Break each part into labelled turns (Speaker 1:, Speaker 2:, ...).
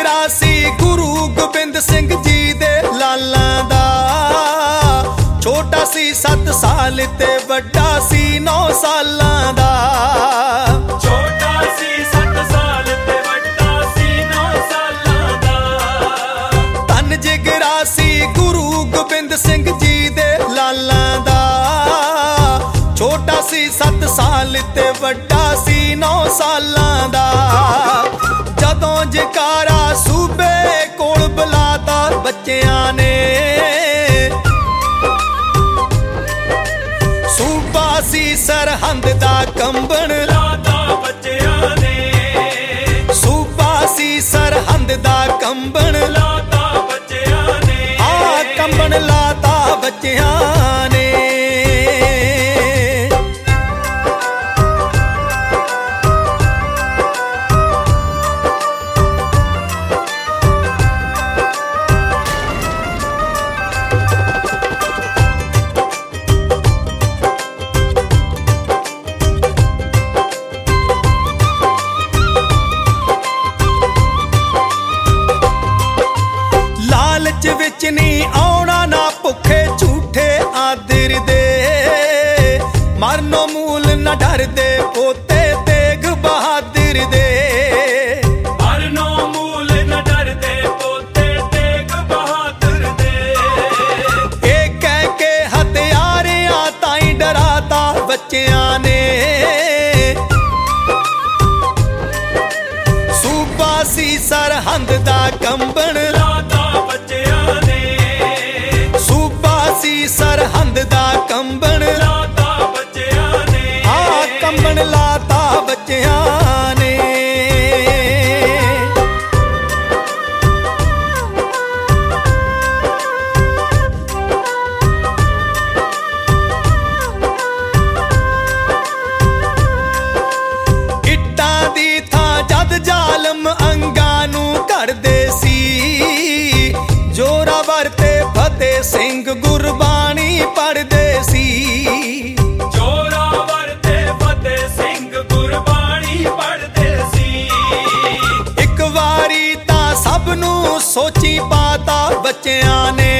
Speaker 1: ਜਿਗਰਾ ਸੀ ਗੁਰੂ ਗੋਬਿੰਦ ਸਿੰਘ ਜੀ ਦੇ ਲਾਲਾਂ ਦਾ। ਛੋਟਾ ਸੀ 7 ਸਾਲ ਤੇ ਵੱਡਾ ਸੀ 9 ਸਾਲਾਂ ਦਾ।
Speaker 2: ਛੋਟਾ ਸੀ 7 ਸਾਲ ਤੇ ਵੱਡਾ ਸੀ 9 ਸਾਲਾਂ ਦਾ।
Speaker 1: ਧੰਨ ਜਿਗਰਾ ਸੀ ਗੁਰੂ ਗੋਬਿੰਦ ਸਿੰਘ ਜੀ ਦੇ ਲਾਲਾਂ ਦਾ। ਛੋਟਾ ਸੀ 7 ਸਾਲ ਤੇ ਵੱਡਾ ਸੀ 9 ਸਾਲਾਂ ਦਾ। ਜਦੋਂ ਜਕਾਰਾ ਸੂਬੇ ਕੋਲ ਬੁਲਾਤਾ ਬੱਚਿਆਂ ਨੇ, ਸੂਬਾ ਸੀ ਸਰਹੰਦ ਦਾ ਕੰਬਣ
Speaker 2: ਲਾਤਾ ਬੱਚਿਆਂ ਨੇ।
Speaker 1: ਸੂਬਾ ਸੀ ਸਰਹੰਦ ਦਾ ਕੰਬਣ
Speaker 2: ਲਾਤਾ ਬੱਚਿਆਂ ਨੇ।
Speaker 1: ਆ ਕੰਬਣ ਲਾਤਾ ਬੱਚਿਆਂ ਨੇ। ਲਾਲਚ ਵਿੱਚ ਨਹੀਂ ਆਉਣਾ ਨਾ ਭੁੱਖੇ ਝੂਠੇ ਆਦਰ ਦੇ। ਮਰਨੋਂ ਮੂਲ ਨਾ ਡਰਦੇ ਪੋਤੇ ਤੇਗ ਬਹਾਦਰ ਦੇ।
Speaker 2: ਮਰਨੋਂ ਮੂਲ ਨਾ ਡਰਦੇ ਪੋਤੇ ਤੇਗ ਬਹਾਦਰ ਦੇ।
Speaker 1: ਇਹ ਕਹਿ ਕੇ ਹਥਿਆਰਿਆਂ ਤਾਈਂ ਡਰਾਤਾ ਬੱਚਿਆਂ ਨੇ। ਸੂਬਾ ਸੀ ਸਰਹੰਦ ਦਾ ਕੰਬਣ
Speaker 2: ਲਾਤਾ ਬੱਚਿਆਂ ਨੇ।
Speaker 1: ਸੂਬਾ ਸੀ ਸਰਹੰਦ ਦਾ ਕੰਬਣ
Speaker 2: ਲਾਤਾ ਬੱਚਿਆਂ ਨੇ।
Speaker 1: ਆ ਕੰਬਣ ਲਾਤਾ ਬੱਚਿਆਂ ਨੇ। ਇੱਟਾਂ ਦੀ ਥਾਂ ਜਦ ਜ਼ਾਲਮ ਅੰਗਾਂ ਨੂੰ ਘੜਦੇ ਸੀ। ਜ਼ੋਰਾਵਰ ਤੇ ਫਤਿਹ ਸਿੰਘ ਗੁਰਬਾਣੀ ਪੜ੍ਹਦੇ ਸੀ।
Speaker 2: ਜ਼ੋਰਾਵਰ ਤੇ ਫਤਿਹ ਸਿੰਘ ਗੁਰਬਾਣੀ ਪੜ੍ਹਦੇ ਸੀ।
Speaker 1: ਇੱਕ ਵਾਰੀ ਤਾਂ ਸਭ ਨੂੰ ਸੋਚੀ ਪਾਤਾ ਬੱਚਿਆਂ ਨੇ।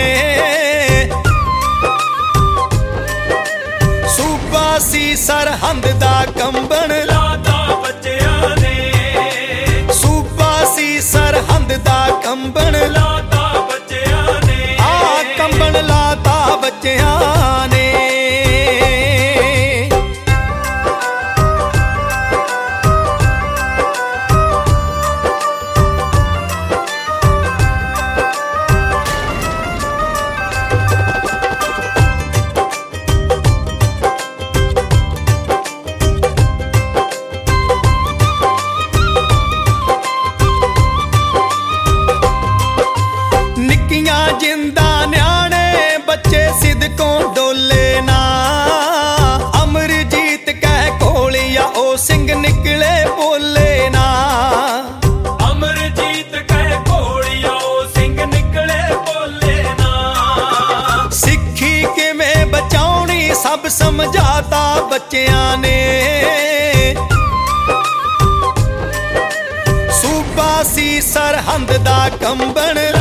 Speaker 1: ਸੂਬਾ ਸੀ ਸਰਹੰਦ ਦਾ ਕੰਬਣ
Speaker 2: ਲਾਤਾ ਬੱਚਿਆਂ ਨੇ।
Speaker 1: ਸੂਬਾ ਸੀ ਸਰਹੰਦ ਦਾ ਕੰਬਣ
Speaker 2: ਲਾਤਾ ਬੱਚਿਆਂ ਨੇ।
Speaker 1: ਆ ਕੰਬਣ ਲਾਤਾ ਬੱਚਿਆਂ ਨੇ। ਨਿੱਕੀਆਂ ਜਿੰਦਾ ਨਿਆਣੇ ਬੱਚੇ ਸਿਦਕੋਂ ਡੋਲੇ ਨਾ। ਅਮਰਜੀਤ ਕਹਿ ਕੋਲੀਆ ਉਹ ਸਿੰਘ ਨਿਕਲੇ ਬੋਲੇ ਨਾ।
Speaker 2: ਅਮਰਜੀਤ ਕਹਿ ਘੋੜੀਆ ਉਹ ਸਿੰਘ ਨਿਕਲੇ ਬੋਲੇ ਨਾ।
Speaker 1: ਸਿੱਖੀ ਕਿਵੇਂ ਬਚਾਉਣੀ ਸਭ ਸਮਝਾਤਾ ਬੱਚਿਆਂ ਨੇ। ਸੂਬਾ ਸੀ ਸਰਹੰਦ ਦਾ ਕੰਬਣ